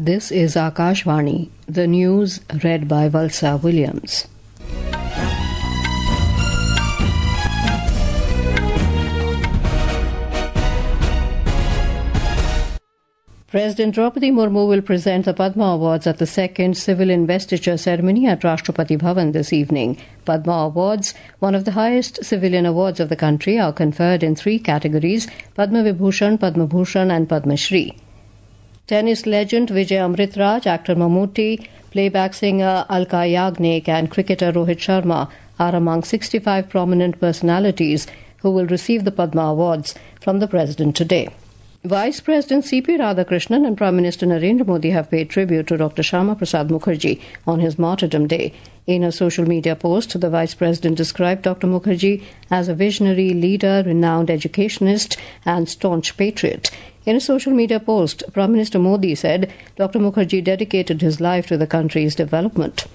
This is Akashvani. The news read by Valsa Williams. President Draupadi Murmu will present the Padma Awards at the second civil investiture ceremony at Rashtrapati Bhavan this evening. Padma Awards, one of the highest civilian awards of the country, are conferred in three categories: Padma Vibhushan, Padma Bhushan and Padma Shri. Tennis legend Vijay Amritraj, actor Mammootty, playback singer Alka Yagnik and cricketer Rohit Sharma are among 65 prominent personalities who will receive the Padma Awards from the President today. Vice President C.P. Radhakrishnan and Prime Minister Narendra Modi have paid tribute to Dr. Shyama Prasad Mukherjee on his martyrdom day. In a social media post, the Vice President described Dr. Mukherjee as a visionary leader, renowned educationist and staunch patriot. In a social media post, Prime Minister Modi said Dr. Mukherjee dedicated his life to the country's development.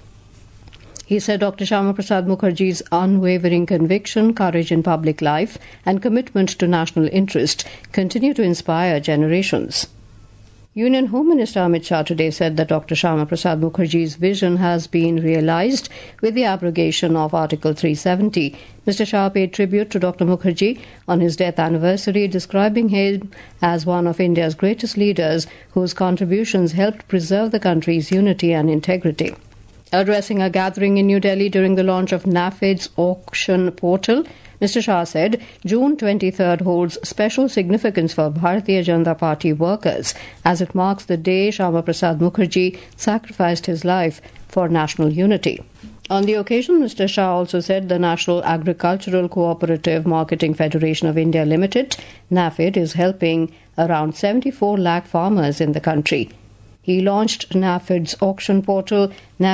He said Dr. Shyama Prasad Mukherjee's unwavering conviction, courage in public life and commitment to national interest continue to inspire generations. Union Home Minister Amit Shah today said that Dr. Shyama Prasad Mukherjee's vision has been realized with the abrogation of Article 370. Mr. Shah paid tribute to Dr. Mukherjee on his death anniversary, describing him as one of India's greatest leaders whose contributions helped preserve the country's unity and integrity. Addressing a gathering in New Delhi during the launch of NAFED's auction portal, Mr. Shah said June 23rd holds special significance for Bharatiya Janata Party workers as it marks the day Shyama Prasad Mukherjee sacrificed his life for national unity. On the occasion, Mr. Shah also said the National Agricultural Cooperative Marketing Federation of India Limited, NAFED, is helping around 74 lakh farmers in the country. He launched NAFED's auction portal,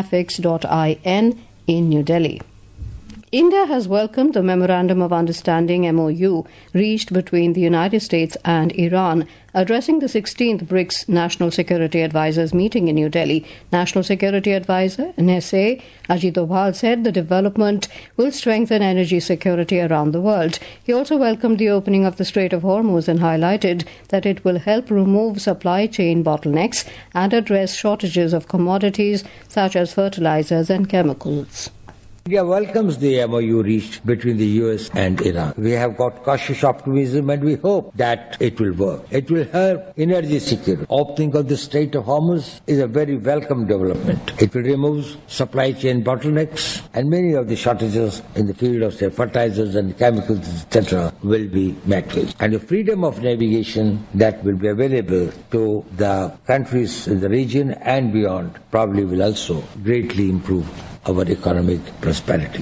nafex.in, in New Delhi. India has welcomed the Memorandum of Understanding MOU reached between the United States and Iran, addressing the 16th BRICS National Security Advisors meeting in New Delhi. National Security Advisor NSA Ajit Doval said the development will strengthen energy security around the world. He also welcomed the opening of the Strait of Hormuz and highlighted that it will help remove supply chain bottlenecks and address shortages of commodities such as fertilizers and chemicals. India welcomes the MOU reached between the US and Iran. We have got cautious optimism and we hope that it will work. It will help energy security. Opening of the Strait of Hormuz is a very welcome development. It will remove supply chain bottlenecks and many of the shortages in the field of fertilizers and chemicals, etc. will be met with. And the freedom of navigation that will be available to the countries in the region and beyond probably will also greatly improve our economic prosperity.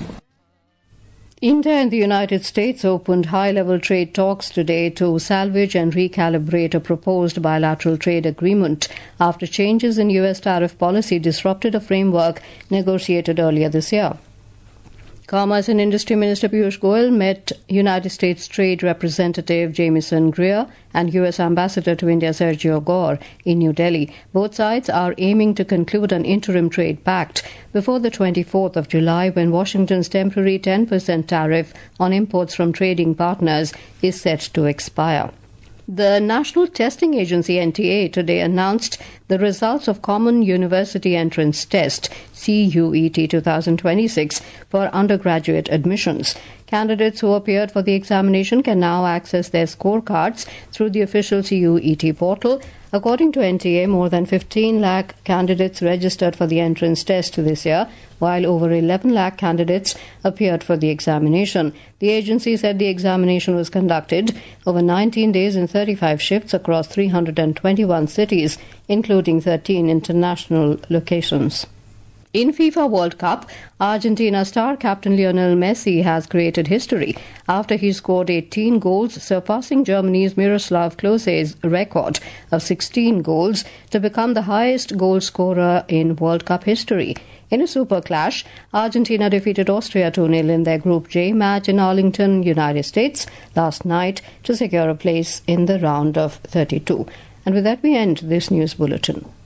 India and the United States opened high-level trade talks today to salvage and recalibrate a proposed bilateral trade agreement after changes in U.S. tariff policy disrupted a framework negotiated earlier this year. Commerce and Industry Minister Piyush Goyal met United States Trade Representative Jamieson Greer and U.S. Ambassador to India Sergio Gore in New Delhi. Both sides are aiming to conclude an interim trade pact before the 24th of July, when Washington's temporary 10% tariff on imports from trading partners is set to expire. The National Testing Agency NTA today announced the results of Common University Entrance Test CUET 2026 for undergraduate admissions. Candidates who appeared for the examination can now access their scorecards through the official CUET portal. According to NTA, more than 15 lakh candidates registered for the entrance test this year, while over 11 lakh candidates appeared for the examination. The agency said the examination was conducted over 19 days in 35 shifts across 321 cities, including 13 international locations. In FIFA World Cup, Argentina star captain Lionel Messi has created history after he scored 18 goals, surpassing Germany's Miroslav Klose's record of 16 goals to become the highest goal scorer in World Cup history. In a super clash, Argentina defeated Austria 2-0 in their Group J match in Arlington, United States, last night to secure a place in the round of 32. And with that, we end this news bulletin.